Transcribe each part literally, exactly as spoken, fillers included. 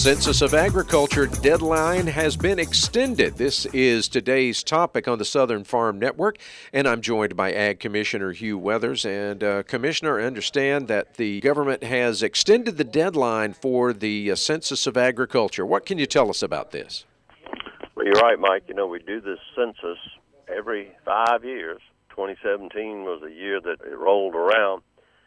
Census of Agriculture deadline has been extended. This is today's topic on the Southern Farm Network, and I'm joined by Ag Commissioner Hugh Weathers. And uh, Commissioner, I understand that the government has extended the deadline for the uh, Census of Agriculture. What can you tell us about this? Well, you're right, Mike. You know, we do this census every five years. twenty seventeen was the year that it rolled around,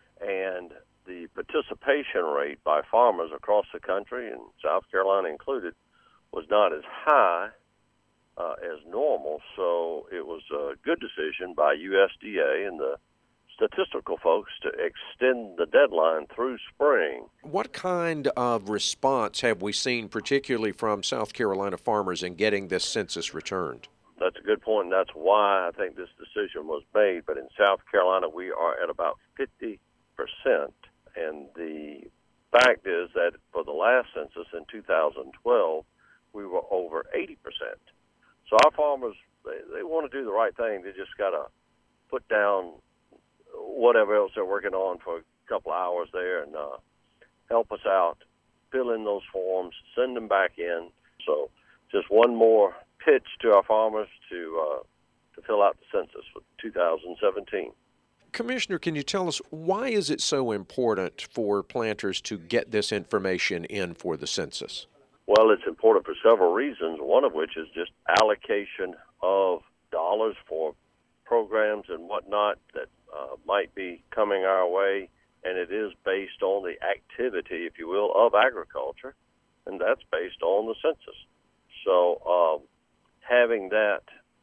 and the participation rate by farmers across the country, and South Carolina included, was not as high uh, as normal. So it was a good decision by U S D A and the statistical folks to extend the deadline through spring. What kind of response have we seen, particularly from South Carolina farmers, in getting this census returned? That's a good point, and that's why I think this decision was made. But in South Carolina, we are at about fifty percent. And the fact is that for the last census in two thousand twelve, we were over eighty percent. So our farmers, they, they want to do the right thing. They just got to put down whatever else they're working on for a couple of hours there and uh, help us out, fill in those forms, send them back in. So just one more pitch to our farmers to uh, to fill out the census for two thousand seventeen. Commissioner, can you tell us why is it so important for planters to get this information in for the census? Well, it's important for several reasons, one of which is just allocation of dollars for programs and whatnot that uh, might be coming our way, and it is based on the activity, if you will, of agriculture, and that's based on the census. So um, having that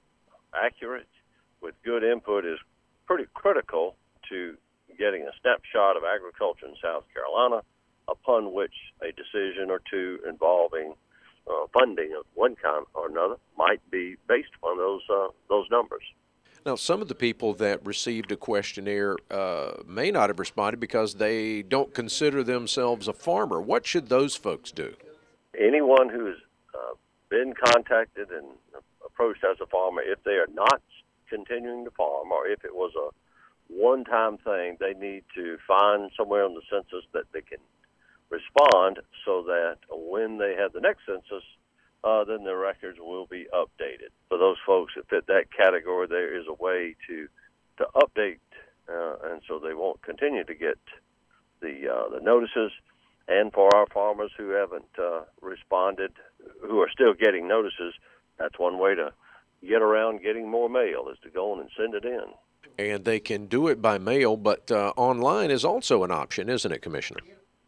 accurate with good input is pretty critical to getting a snapshot of agriculture in South Carolina, upon which a decision or two involving uh, funding of one kind or another might be based upon those uh, those numbers. Now, some of the people that received a questionnaire uh, may not have responded because they don't consider themselves a farmer. What should those folks do? Anyone who's uh, been contacted and approached as a farmer, if they are not continuing to farm, or if it was a one-time thing, they need to find somewhere on the census that they can respond so that when they have the next census, uh, then their records will be updated. For those folks that fit that category, there is a way to to update, uh, and so they won't continue to get the uh, the notices. And for our farmers who haven't uh, responded, who are still getting notices, that's one way to get around getting more mail, is to go on and send it in. And they can do it by mail, but uh, online is also an option, isn't it, Commissioner?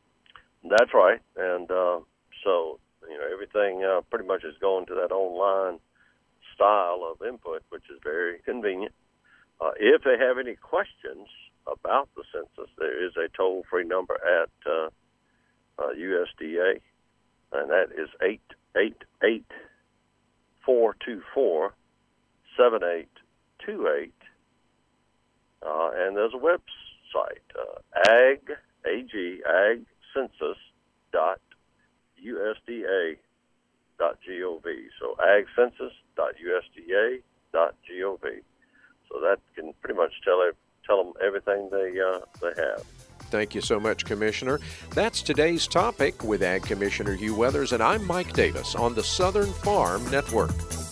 That's right. And uh, so, you know, everything uh, pretty much is going to that online style of input, which is very convenient. Uh, if they have any questions about the census, there is a toll-free number at uh, uh, U S D A, and that is eight eight eight, four two four, seven eight two eight. Uh, and there's a website, uh, ag, A-G, ag census dot U S D A dot gov. So ag census dot U S D A dot gov. So that can pretty much tell tell them everything they uh, they have. Thank you so much, Commissioner. That's today's topic with Ag Commissioner Hugh Weathers, and I'm Mike Davis on the Southern Farm Network.